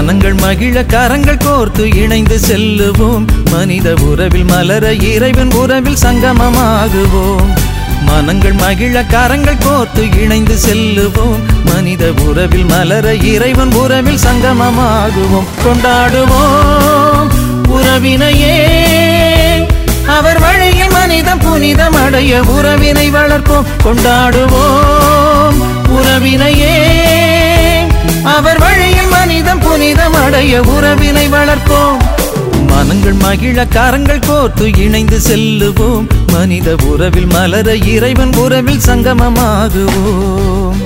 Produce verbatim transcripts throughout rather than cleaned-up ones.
மனங்கள் மகிழ கரங்கள் கோர்த்து இணைந்து செல்லுவோம். மனித உறவில் மலர இறைவன் உறவில் சங்கமமாகுவோம். மனங்கள் மகிழ கரங்கள் கோர்த்து இணைந்து செல்லுவோம். மனித உறவில் மலர இறைவன் உறவில் சங்கமமாகுவோம். கொண்டாடுவோம் உறவினையே, அவர் வழியில் மனிதம் புனிதம் அடைய உறவினை வளர்ப்போம். கொண்டாடுவோம் உறவினையே, அவர் வழியில் மனிதம் புனிதம் அடைய உறவினை வளர்ப்போம். மனங்கள் மகிழ கரங்கள் கோர்த்து இணைந்து செல்லுவோம். மனித உறவில் மலர இறைவன் உறவில் சங்கமமாகுவோம்.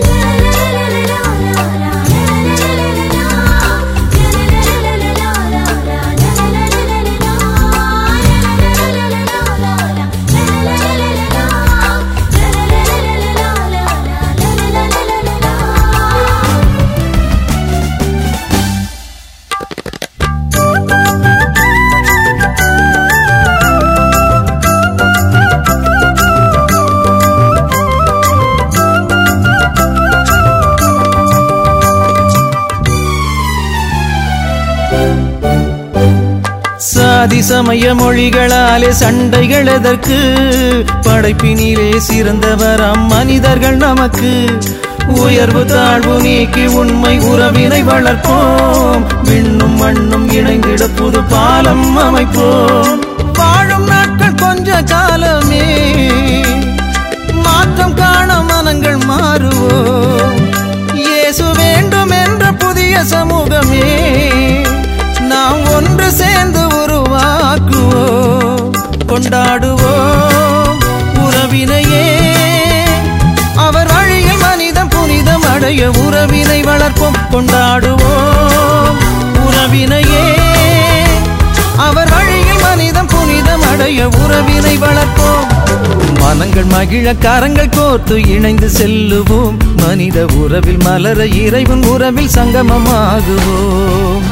சாதி சமய மொழிகளாலே சண்டைகள் எதற்கு? படைப்பினிலே சிறந்தவராம் மனிதர்கள் நமக்கு. உயர்வு தாழ்வு நீக்கி உண்மை உறவினை வளர்ப்போம். விண்ணும் மண்ணும் இணைந்திட புது பாலம் அமைப்போம். வாழும் நாட்கள் கொஞ்ச காலமே, மாற்றம் காண மனங்கள் மாறுவோம். இயேசு வேண்டும் என்ற புதிய சமூகமே நாம் ஒன்று சேர்ந்து உருவாக்குவோம். கொண்டாடுவோம் உறவினையே, அவர் வழியில் மனிதம் புனிதம் அடைய உறவினை வளர்ப்போம். கொண்டாடுவோம் உறவினையே, அவர் வழியில் மனிதம் புனிதம் அடைய உறவினை வளர்ப்போம். மனங்கள் மகிழ கரங்கள் கோர்த்து இணைந்து செல்லுவோம். மனித உறவில் மலர இறைவன் உறவில் சங்கமமாகுவோம்.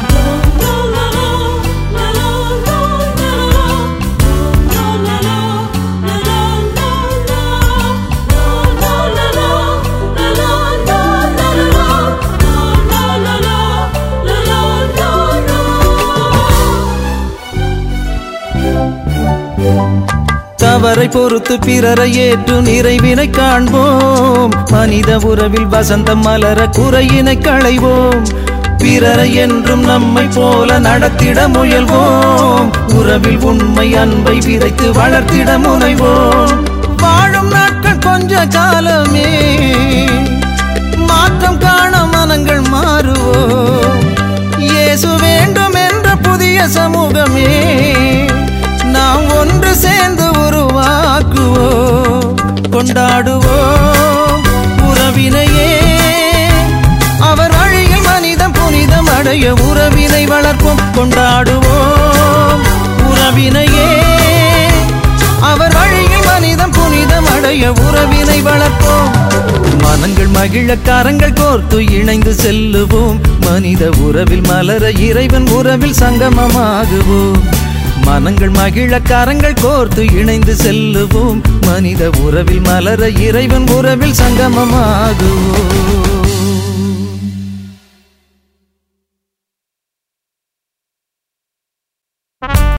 தவறை பொறுத்து பிறரை ஏற்று நிறைவினை காண்போம். மனித உறவில் வசந்தம் மலர குறையினை களைவோம். பிறரை என்றும் நம்மை போல நடத்திட முயல்வோம். உறவில் உண்மை அன்பை விதைத்து வளர்த்திட முனைவோம். வாழும் நாட்கள் கொஞ்ச காலமே, மாற்றம் காண மனங்கள் மாறுவோம். இயேசு வேண்டும் என்ற புதிய சமூகமே நாம் ஒன்று சேர்ந்து உருவாக்குவோம். கொண்டாடுவோம் உறவினையே, அவர் வழியில் மனிதம் புனிதம் அடைய உறவினை வளர்ப்போம். கொண்டாடுவோம் உறவினையே, அவர் வழியில் மனிதம் புனிதம் அடைய உறவினை வளர்ப்போம். மனங்கள் மகிழ கரங்கள் கோர்த்து இணைந்து செல்லுவோம். மனித உறவில் மலர இறைவன் உறவில் சங்கமமாகுவோம். மனங்கள் மகிழ கரங்கள் கோர்த்து இணைந்து செல்லுவோம். மனித உறவில் மலர இறைவன் உறவில் சங்கமமாகுவோம்.